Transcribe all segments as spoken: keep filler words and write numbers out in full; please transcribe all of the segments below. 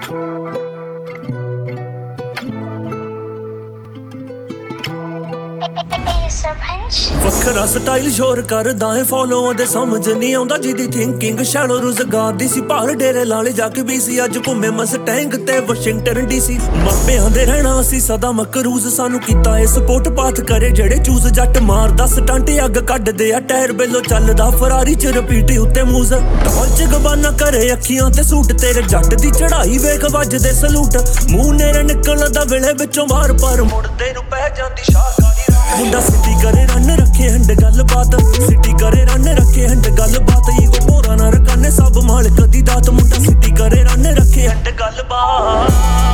ਵੱਖਰਾ ਸਟਾਈਲ ਸ਼ੋਰ ਕਰਦਾ ਏ ਫੋਲੋ ਦੇ ਸਮਝ ਨਹੀਂ ਆਉਂਦਾ ਜਿਹਦੀ ਥਿੰਕਿੰਗ ਸ਼ੈਲੋ ਰੁਜ਼ਗਾਰ ਦੀ ਸੀ ਭਾਰ ਡੇਰੇ ਲਾਲੇ ਜਾ ਕੇ ਵੀ ਸੀ ਅੱਜ ਘੁੰਮੇ ਮਸਟੈਂਗ ਤੇ ਵਾਸ਼ਿੰਗਟਨ ਡੀਸੀ ਮਾਪਿਆਂ ਦੇ ਰਹਿਣਾ ਅਸੀਂ ਸਦਾ ਮਕਰੂਜ਼ ਸਾਨੂੰ ਕੀਤਾ ਏ ਸਪੋਰਟ ਪਾਥ ਕਰੇ ਜਿਹੜੇ ਚੂਜ਼ ਜੱਟ ਮਾਰਦਾ ਸਟੰਟ ਅੱਗ ਕੱਢਦੇ ਆ ਟਾਇਰ ਬੇਲੋ ਚੱਲਦਾ ਫਰਾਰੀ ਚ ਰਿਪੀਟ ਉੱਤੇ ਮੂਜ਼ ਟੌਲਚ ਗਬਾਨਾ ਕਰੇ ਅੱਖੀਆਂ ਤੇ ਸੂਟ ਤੇਰੇ ਜੱਟ ਦੀ ਚੜਾਈ ਵੇਖ ਵੱਜਦੇ ਸਲੂਟ ਮੂੰਹ ਨੇਰੇ ਨਿਕਲਦਾ ਵੇਲੇ ਵਿੱਚੋਂ ਬਾਹਰ ਪਰ ਮੁੜਦੇ ਨੂੰ ਪੈ ਜਾਂਦੀ ਸ਼ਾਹਕਾਰੀ ਮੁੰਡਾ ਸਿੱਟੀ ਕਰੇ ਰਨ ਰੱਖੇ ਹੰਡ ਗੱਲਬਾਤ ਸਿੱਟੀ ਕਰੇ ਰਨ ਰੱਖੇ ਹੰਡ ਗੱਲਬਾਤ ਈਗੋ ਭੋਰਾ ਨਾ ਰਕਾਨੇ ਸਭ ਮਾਲਕ ਦੀ ਦਾਤ ਮੁੰਡਾ ਸਿੱਟੀ ਕਰੇ ਰਨ ਰੱਖੇ ਹੰਡ ਗੱਲਬਾਤ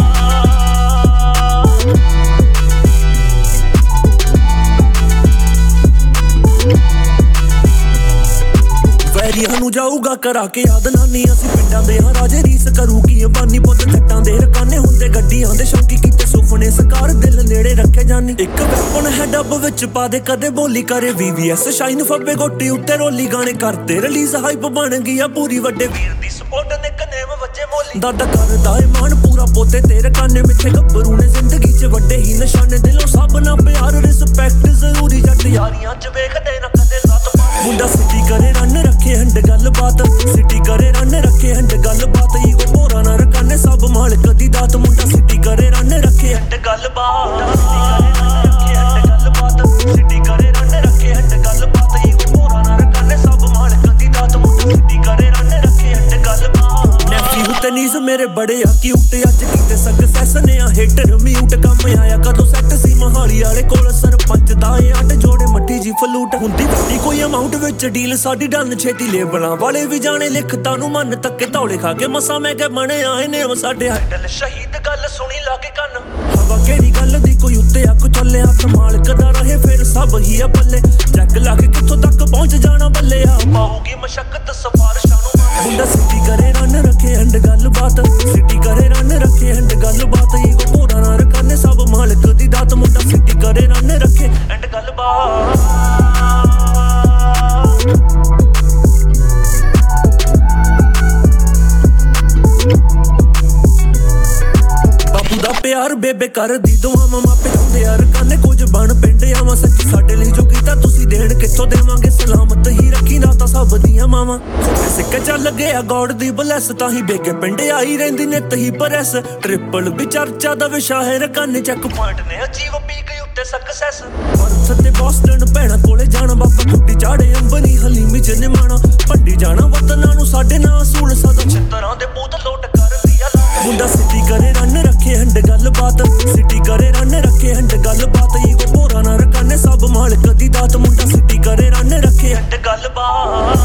ਵੈਰੀਆਂ ਨੂੰ ਜਾਊਗਾ ਕਰਾ ਕੇ ਯਾਦ ਨਾਨੀ ਅਸੀਂ ਪਿੰਡਾਂ ਦੇ ਹਾਂ ਰਾਜੇ ਰੀਸ ਕਰੂਗੀ ਬਾਨੀ ਪੁੱਤ ਜੱਟਾਂ ਦੇ ਰਕਾਨੇ ਹੁੰਦੇ ਗੱਡੀਆਂ ਦੇ ਸ਼ੌਂਕੀ ਕੀਤੇ ਸੁਪਨੇ ਸਕਾਰ ਦਿਲ ਨੇੜੇ ਰੱਖੇ ਜਾਨੀ ਇੱਕ ਵੈਪਨ ਹੈ ਡੱਬ ਵਿੱਚ ਪਾ ਦੇ ਕਦੇ ਬੋਲੀ ਕਰੇ ਵੀ ਵੀ ਐਸ ਸ਼ਾਈਨ ਫੱਬੇ ਗੋਟੀ ਉੱਤੇ ਰੋਲੀ ਗਾਣੇ ਕਰਦੇ ਰਿਲੀਜ਼ ਹਾਈਪ ਬਣ ਗਈ ਆ ਪੂਰੀ ਵੱਡੇ ਵੀਰ ਦੀ ਸਪੋਰਟ ਨੇ ਕਨੇਮ ਵੱਜੇ ਮੋਲੀ ਦਾਦਾ ਕਰਦਾ ਏ ਮਾਣ ਪੂਰਾ ਪੋਤੇ ਤੇ ਰਕਾਨੇ ਮਿੱਠੇ ਗੱਭਰੂ ਨੇ ਜ਼ਿੰਦਗੀ 'ਚ ਵੱਡੇ ਹੀ ਨਿਸ਼ਾਨੇ ਦਿਲੋਂ ਸਭ ਨਾਲ ਪਿਆਰ ਰਿਸਪੈਕਟ ਜ਼ਰੂਰੀ ਜੱਟ ਯਾਰੀਆਂ 'ਚ ਵੇਖਦੇ ਨਾ ਕਦੇ ਸੱਤ ਮੁੰਡਾ ਸਿੱਟੀ ਕਰੇ ਰਨ ਰੱਖੇ ਹੰਡ ਗੱਲਬਾਤ ਸਿੱਟੀ ਕਰੇ ਰਨ ਰੱਖੇ ਹੰਡ ਗੱਲਬਾਤ ਈਗੋ ਭੋਰਾ ਨਾ ਰਕਾਨੇ ਸਭ ਮਾਲਕ ਦੀ ਦਾਤ ਮੁੰਡਾ ਸਿੱਟੀ ਕਰੇ ਰਨ ਰੱਖੇ ਹੰਡ ਗੱਲਬਾਤ ਸਿੱਟੀ ਕਰੇ ਰਨ ਰੱਖੇ ਹੰਡ ਗੱਲਬਾਤ ਈਗੋ ਭੋਰਾ ਨਾ ਰਕਾਨੇ ਸਭ ਮਾਲਕ ਦੀ ਦਾਤ ਮੁੰਡਾ ਸਿੱਟੀ ਕਰੇ ਰਨ ਰੱਖੇ ਹੰਡ ਗੱਲਬਾਤ ਨੈਫੀ ਹੁਤੇ ਨੀਜ਼ ਮੇਰੇ ਬੜੇ ਆ ਕਿਊਟ ਅੱਜ ਕੀਤੇ ਸਕਸੈਸ ਨੇ ਆ ਹੇਟਰ ਮਿਊਟ ਕੰਮ ਆਇਆ ਕਦੋਂ ਸੈੱਟ ਸੀ ਮਹਾਲੀ ਵਾਲੇ ਕੋਲ ਸਰਪੰਚ ਦਾ ਏ ਅੱਡ ਜੋੜੇ ਮੱਠੀ ਜੀ ਫਲੂਟ ਹੁੰਦੀ ਵੱਡੀ ਕੋਈ ਅਮਾਉਂਟ ਵਿੱਚ ਡੀਲ ਸਾਡੀ ਡਨ ਛੇਤੀ ਲੇਬਲਾਂ ਵਾਲੇ ਵੀ ਜਾਣੇ ਲਿਖਤਾਂ ਨੂੰ ਮਨ ਤੱਕੇ ਧੌਲੇ ਖਾ ਕੇ ਮਸਾਂ ਮੈਂ ਕਿ ਬਣੇ ਆਏ ਨੇ ਸਾਡੇ ਹਾਈਡਲ ਸ਼ਹੀਦ ਗੱਲ ਸੁਣੀ ਲਾ ਕੇ ਕੰਨ ਹਵਾ ਕਿਹੜੀ ਗੱਲ ਦੀ ਕੋਈ ਉੱਤੇ ਅੱਖ ਚੱਲੇ ਹੱਥ ਮਾਲਕ ਦਾ ਰਹੇ ਫਿਰ ਸਭ ਹੀ ਆ ਬੱਲੇ ਜੱਗ ਲਾ ਕੇ ਕਿੱਥੋਂ ਤੱਕ ਪਹੁੰਚ ਜਾਣਾ ਬੱਲੇ ਆ ਪਾਉਗੀ ਮਸ਼ੱਕਤ ਸਫਾਰਿਸ਼ਾਂ ਨੂੰ ਮੁੰਡਾ ਸਿੱਟੀ ਕਰੇ ਰਨ ਰੱਖੇ ਹੰਡ ਗੱਲਬਾਤ ਸਿੱਟੀ ਕਰੇ ਰਨ ਰੱਖੇ ਹੰਡ ਗੱਲਬਾਤ ਈਗੋ ਭੋਰਾ ਨਾ ਰਕਾਨੇ ਸਭ ਮਾਲਕ ਦੀ ਦਾਤ ਮੁੰਡਾ ਸਿੱਟੀ ਕਰੇ ਰਨ ਰੱਖੇ ਹੰਡ ਗੱਲਬਾਤ ਬਾਪੂ ਦਾ ਪਿਆਰ ਬੇਬੇ ਕਰਦੀ ਦੁਆਵਾਂ ਮਾਪੇ ਹੁੰਦੇ ਯਾਰ ਕਾਨੇ ਕੁਝ ਬਣ ਪਿੰਡ ਆਵਾਂ ਸੱਚੀ ਸਾਡੇ ਲਈ ਜੋ ਕੀਤਾ ਤੁਸੀਂ ਦੇਣ ਕਿੱਥੋਂ ਦੇਵਾਂਗੇ ਸਲਾਮਤ ਹੀ ਰੱਖੀ ਨਾ ਤਾਂ ਸਭ ਦੀਆਂ ਮਾਵਾਂ ਸਿੱਕੇ ਚੱਲ ਗਿਆ ਗੋਡ ਦੀ ਬਲੈਸ ਤਾਂ ਹੀ ਬੇਗੇ ਪਿੰਡ ਆਈ ਰਹਿੰਦੀ ਨਿੱਤ ਹੀ ਪਰੈਸ ਟ੍ਰਿਪਲ ਵੀ ਚਰਚਾ ਦਾ ਵਿਸ਼ਾ ਹੈ ਰਕਾਨੇ ਚੈੱਕ ਪੁਆਇੰਟ ਨੇ ਅਚੀਵ ਪੀ ਗਈ ਉੱਤੇ ਸਕਸੈਸ ਪਰਥ ਤੇ ਬੋਸਟਨ ਭੈਣਾਂ ਕੋਲੇ ਜਾਣਾ ਬਾਬਾ ਕੁੱਟੀ ਚਾੜੇ ਅੰਬਨੀ ਹਲੀਮੀ ਚ ਨਿਮਾਣਾ ਭੱਡੀ ਜਾਣਾ ਵਤਨਾਂ ਨੂੰ ਸਾਡੇ ਨਾਲ ਅਸੂਲ ਸਦਾ ਛਿੱਤਰਾਂ ਦੇ ਪੂਤ ਲੋਟ ਕਰਦੀ ਆ ਮੁੰਡਾ ਸਿੱਟੀ ਕਰੇ ਰਨ ਰੱਖੇ ਹੰਡ ਗੱਲਬਾਤ ਸਿੱਟੀ ਕਰੇ ਰਨ ਰੱਖੇ ਹੰਡ ਗੱਲਬਾਤ ਈਗੋ ਭੋਰਾ ਨਾ ਰਕਾਨੇ ਸਭ ਮਾਲਕ ਦੀ ਦਾਤ ਮੁੰਡਾ ਸਿੱਟੀ ਕਰੇ ਰਨ ਰੱਖੇ ਹੰਡ ਗੱਲਬਾਤ